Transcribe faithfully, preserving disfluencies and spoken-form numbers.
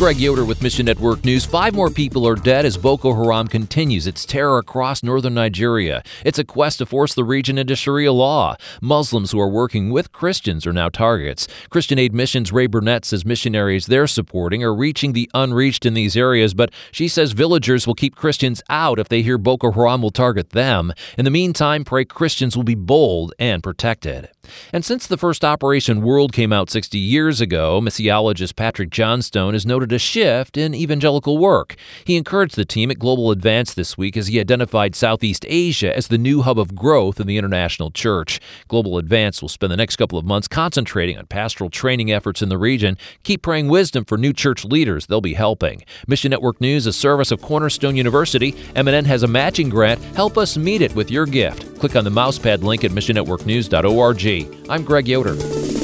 Greg Yoder with Mission Network News. Five more people are dead as Boko Haram continues its terror across northern Nigeria. It's a quest to force the region into Sharia law. Muslims who are working with Christians are now targets. Christian Aid Mission's Ray Burnett says missionaries they're supporting are reaching the unreached in these areas, but she says villagers will keep Christians out if they hear Boko Haram will target them. In the meantime, pray Christians will be bold and protected. And since the first Operation World came out sixty years ago, missiologist Patrick Johnstone has noted a shift in evangelical work. He encouraged the team at Global Advance this week as he identified Southeast Asia as the new hub of growth in the international church. Global Advance will spend the next couple of months concentrating on pastoral training efforts in the region. Keep praying wisdom for new church leaders. They'll be helping. Mission Network News, a service of Cornerstone University. M N N has a matching grant. Help us meet it with your gift. Click on the mousepad link at mission network news dot org. I'm Greg Yoder.